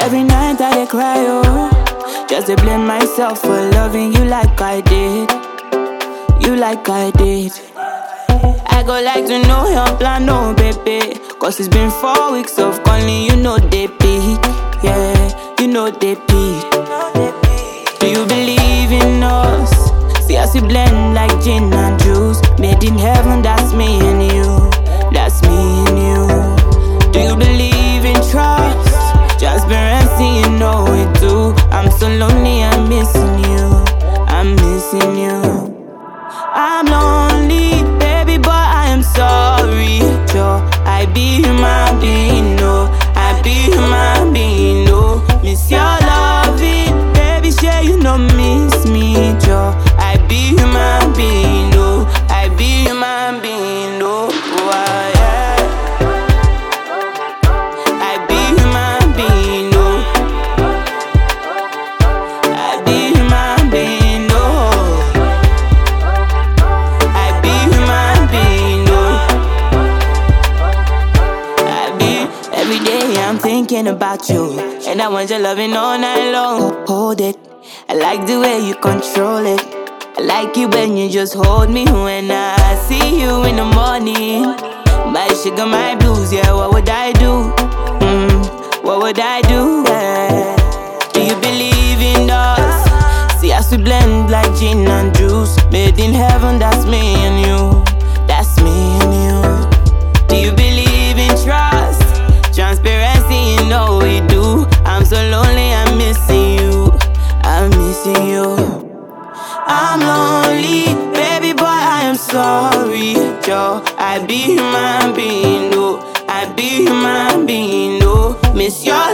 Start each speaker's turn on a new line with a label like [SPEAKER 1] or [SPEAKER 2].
[SPEAKER 1] Every night I dey cry, oh, just to blame myself for loving you like I did. You like I did. I go like to know your plan, oh baby. Cause it's been 4 weeks of calling, you know they peak. Yeah, you know they peak. Do you believe in us? See us we blend like gin and juice. Made in heaven, that's me and you. That's me and you. Do you believe in trust? Transparency, you know it too. I'm so lonely, I'm missing you. I'm missing you. I'm lonely, baby, but I am sorry, Joe. I be human being, no. I be human being, no. Miss your loving, baby, sure you know miss me, Joe. I be human being, no. I be human being, no. Oh, yeah. I be human being, no. I be human being, no. Every day I'm thinking about you, and I want your loving all night long. Hold it, I like the way you control it. I like it when you just hold me when I see you in the morning. My sugar, my blues, yeah, what would I do? What would I do? Yeah. Do you believe in us? See us we blend like gin and juice. Made in heaven, that's me and you. That's me and you. Do you believe in trust? Transparency, you know we do. I'm so lonely, I'm missing you. I'm missing you. I'm lonely, baby, but I am sorry, Joe. I be human being, no. I be human being, no. Miss your